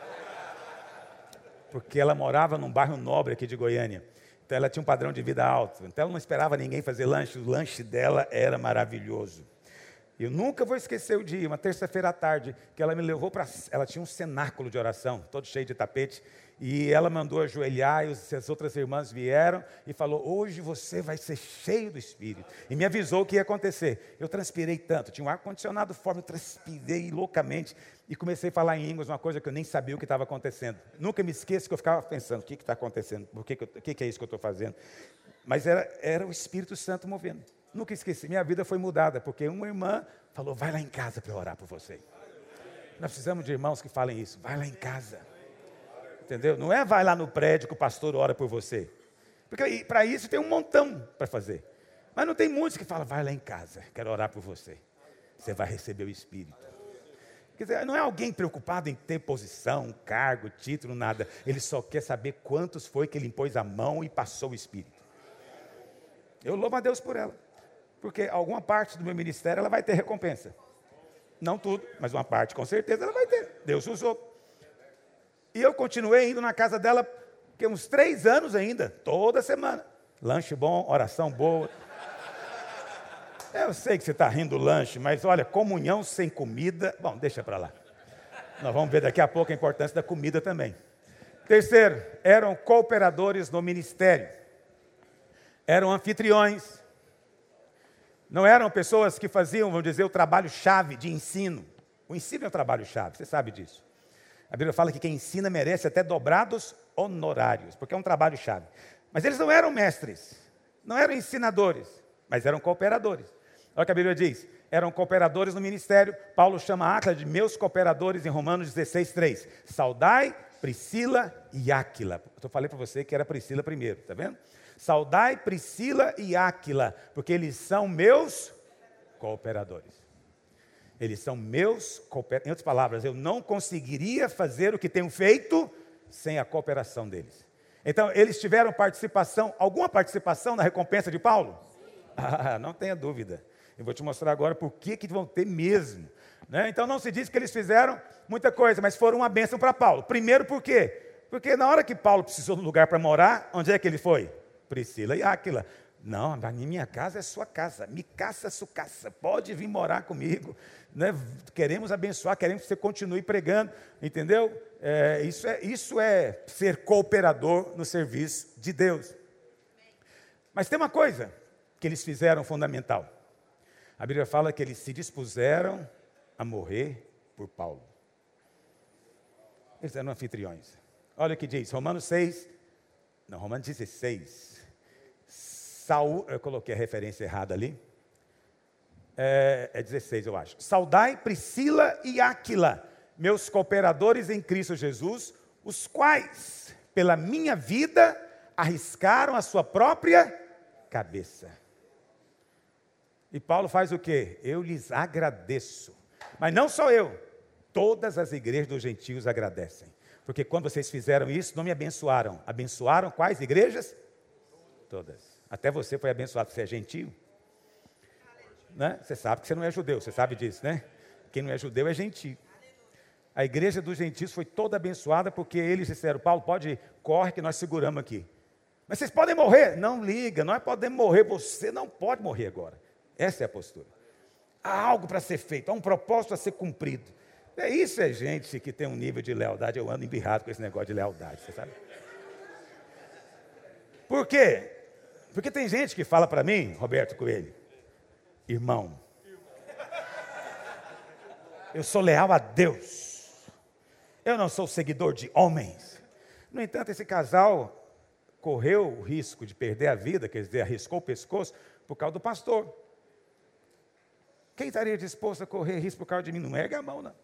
Porque ela morava num bairro nobre aqui de Goiânia. Então ela tinha um padrão de vida alto. Então ela não esperava ninguém fazer lanche. O lanche dela era maravilhoso. Eu nunca vou esquecer o dia, uma terça-feira à tarde, que ela me levou para... Ela tinha um cenáculo de oração, todo cheio de tapete. E ela mandou ajoelhar, e as outras irmãs vieram e falou, hoje você vai ser cheio do Espírito. E me avisou o que ia acontecer. Eu transpirei tanto, tinha um ar-condicionado forte, eu transpirei loucamente. E comecei a falar em línguas, uma coisa que eu nem sabia o que estava acontecendo. Nunca me esqueço que eu ficava pensando, o que está acontecendo? O que é isso que eu estou fazendo? Mas era o Espírito Santo movendo. Nunca esqueci, minha vida foi mudada, porque uma irmã falou, vai lá em casa para eu orar por você. Nós precisamos de irmãos que falem isso, vai lá em casa. Entendeu? Não é vai lá no prédio que o pastor ora por você. Porque para isso tem um montão para fazer. Mas não tem muitos que falam, vai lá em casa, quero orar por você. Você vai receber o Espírito. Quer dizer, não é alguém preocupado em ter posição, cargo, título, nada. Ele só quer saber quantos foi que ele impôs a mão e passou o Espírito. Eu louvo a Deus por ela. Porque alguma parte do meu ministério ela vai ter recompensa. Não tudo, mas uma parte com certeza ela vai ter. Deus usou. E eu continuei indo na casa dela, que uns 3 anos ainda, toda semana. Lanche bom, oração boa. Eu sei que você está rindo do lanche, mas olha, comunhão sem comida, bom, deixa para lá. Nós vamos ver daqui a pouco a importância da comida também. Terceiro, eram cooperadores no ministério. Eram anfitriões. Não eram pessoas que faziam, vamos dizer, o trabalho-chave de ensino. O ensino é o trabalho-chave, você sabe disso. A Bíblia fala que quem ensina merece até dobrados honorários, porque é um trabalho-chave. Mas eles não eram mestres, não eram ensinadores, mas eram cooperadores. Olha o que a Bíblia diz, eram cooperadores no ministério. Paulo chama Áquila de meus cooperadores em Romanos 16:3. Saudai Priscila e Áquila. Eu falei para você que era Priscila primeiro, está vendo? Saudai Priscila e Áquila, porque eles são meus cooperadores. Eles são meus cooperadores. Em outras palavras, eu não conseguiria fazer o que tenho feito sem a cooperação deles. Então, eles tiveram participação, alguma participação na recompensa de Paulo? Não tenha dúvida. Eu vou te mostrar agora por que vão ter mesmo. Né? Então, não se diz que eles fizeram muita coisa, mas foram uma bênção para Paulo. Primeiro, por quê? Porque na hora que Paulo precisou de um lugar para morar, onde é que ele foi? Priscila e Áquila. Não, a minha casa é sua casa, me caça sua casa, pode vir morar comigo, né? Queremos abençoar, queremos que você continue pregando, entendeu? Isso é ser cooperador no serviço de Deus. Mas tem uma coisa que eles fizeram fundamental, a Bíblia fala que eles se dispuseram a morrer por Paulo. Eles eram anfitriões. Olha o que diz, Romanos 16, Saul, eu coloquei a referência errada ali. É 16, eu acho. Saudai Priscila e Áquila, meus cooperadores em Cristo Jesus, os quais, pela minha vida, arriscaram a sua própria cabeça. E Paulo faz o quê? Eu lhes agradeço. Mas não só eu, todas as igrejas dos gentios agradecem. Porque quando vocês fizeram isso, não me abençoaram. Abençoaram quais igrejas? Todas. Até você foi abençoado, você é gentio. Né? Você sabe que você não é judeu, você sabe disso, né? Quem não é judeu é gentio. A igreja dos gentios foi toda abençoada porque eles disseram, Paulo, pode ir, corre que nós seguramos aqui. Mas vocês podem morrer? Não liga, nós podemos morrer, você não pode morrer agora. Essa é a postura. Há algo para ser feito, há um propósito a ser cumprido. Isso é gente que tem um nível de lealdade, eu ando embirrado com esse negócio de lealdade, você sabe? Por quê? Porque tem gente que fala para mim, Roberto Coelho, irmão, eu sou leal a Deus, eu não sou seguidor de homens. No entanto, esse casal correu o risco de perder a vida, quer dizer, arriscou o pescoço por causa do pastor. Quem estaria disposto a correr risco por causa de mim? Não erga a mão, não.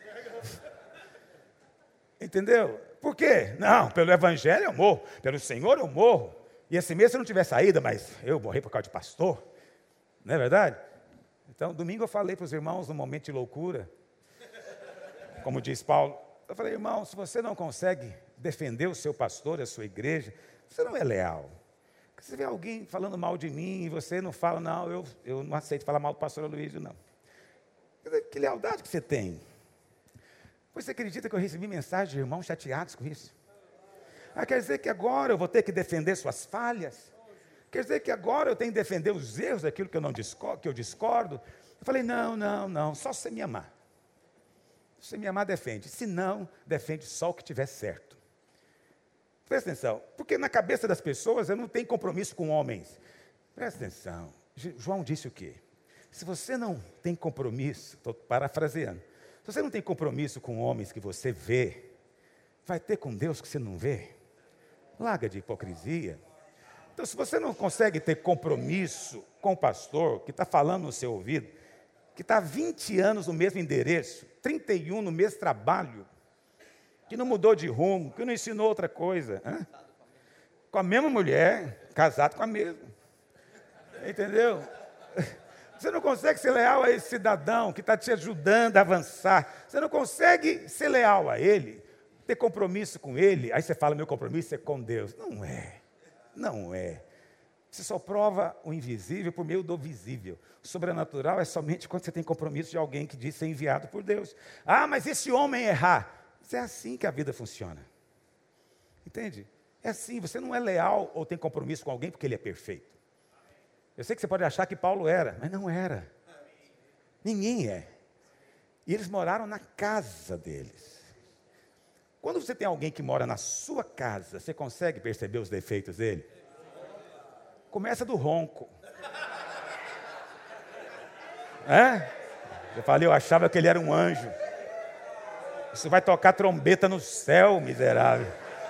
Entendeu? Por quê? Não, pelo evangelho eu morro, pelo Senhor eu morro. E assim mesmo se não tiver saída, mas eu morri por causa de pastor. Não é verdade? Então, domingo eu falei para os irmãos, no momento de loucura, como diz Paulo, eu falei, irmão, se você não consegue defender o seu pastor, a sua igreja, você não é leal. Porque se vê alguém falando mal de mim e você não fala, não, eu não aceito falar mal do pastor Aloysio, não. Que lealdade que você tem? Você acredita que eu recebi mensagens de irmãos chateados com isso? Quer dizer que agora eu vou ter que defender suas falhas? Quer dizer que agora eu tenho que defender os erros daquilo que eu discordo? Eu falei, não, só se você me amar. Se você me amar, defende. Se não, defende só o que tiver certo. Presta atenção, porque na cabeça das pessoas eu não tenho compromisso com homens. Presta atenção, João disse o quê? Se você não tem compromisso, estou parafraseando, se você não tem compromisso com homens que você vê, vai ter com Deus que você não vê? Larga de hipocrisia. Então, se você não consegue ter compromisso com o pastor que está falando no seu ouvido, que está há 20 anos no mesmo endereço, 31 no mesmo trabalho, que não mudou de rumo, que não ensinou outra coisa, com a mesma mulher, casado com a mesma, entendeu? Você não consegue ser leal a esse cidadão que está te ajudando a avançar, você não consegue ser leal a ele, ter compromisso com ele, aí você fala, meu compromisso é com Deus. Não é. Você só prova o invisível por meio do visível. O sobrenatural é somente quando você tem compromisso de alguém que diz ser enviado por Deus. Ah, mas esse homem errar. Mas é assim que a vida funciona. Entende? É assim, você não é leal ou tem compromisso com alguém porque ele é perfeito. Eu sei que você pode achar que Paulo era, mas não era. Ninguém é. E eles moraram na casa deles. Quando você tem alguém que mora na sua casa, você consegue perceber os defeitos dele? Começa do ronco. Eu falei, eu achava que ele era um anjo. Isso vai tocar trombeta no céu, miserável.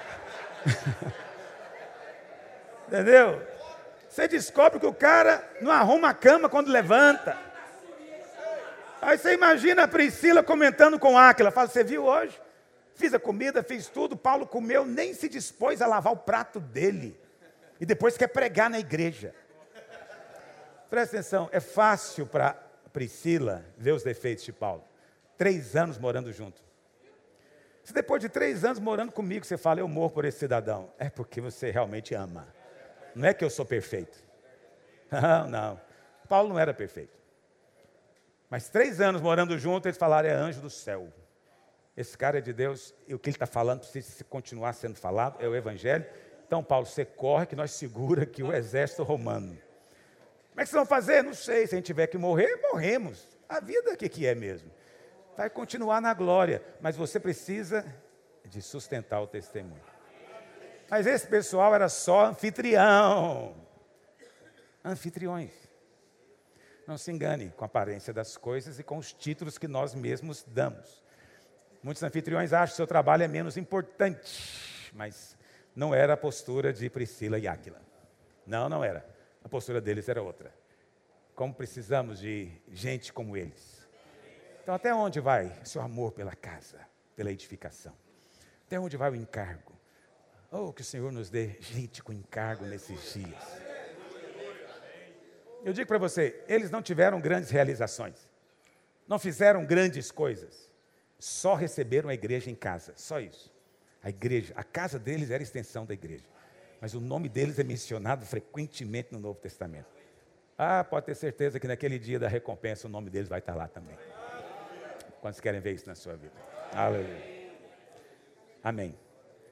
Entendeu? Você descobre que o cara não arruma a cama quando levanta. Aí você imagina a Priscila comentando com Áquila. Fala, você viu hoje? Fiz a comida, fiz tudo. Paulo comeu, nem se dispôs a lavar o prato dele. E depois quer pregar na igreja. Presta atenção, é fácil para Priscila ver os defeitos de Paulo. 3 anos morando junto. Se depois de 3 anos morando comigo, você fala, eu morro por esse cidadão. É porque você realmente ama. Não é que eu sou perfeito. Não. Paulo não era perfeito. Mas 3 anos morando junto, eles falaram, é anjo do céu. Esse cara é de Deus, e o que ele está falando precisa continuar sendo falado, é o evangelho. Então, Paulo, você corre que nós segura aqui o exército romano. Como é que vocês vão fazer? Não sei, se a gente tiver que morrer, morremos. A vida, o que é mesmo? Vai continuar na glória, mas você precisa de sustentar o testemunho. Mas esse pessoal era só anfitrião. Anfitriões. Não se engane com a aparência das coisas e com os títulos que nós mesmos damos. Muitos anfitriões acham que seu trabalho é menos importante, mas não era a postura de Priscila e Áquila. Não era. A postura deles era outra. Como precisamos de gente como eles. Então, até onde vai seu amor pela casa, pela edificação? Até onde vai o encargo? Oh, que o Senhor nos dê gente com encargo nesses dias. Eu digo para você, eles não tiveram grandes realizações. Não fizeram grandes coisas. Só receberam a igreja em casa, só isso. A igreja, a casa deles era a extensão da igreja. Mas o nome deles é mencionado frequentemente no Novo Testamento. Ah, pode ter certeza que naquele dia da recompensa o nome deles vai estar lá também. Quantos querem ver isso na sua vida? Aleluia. Amém.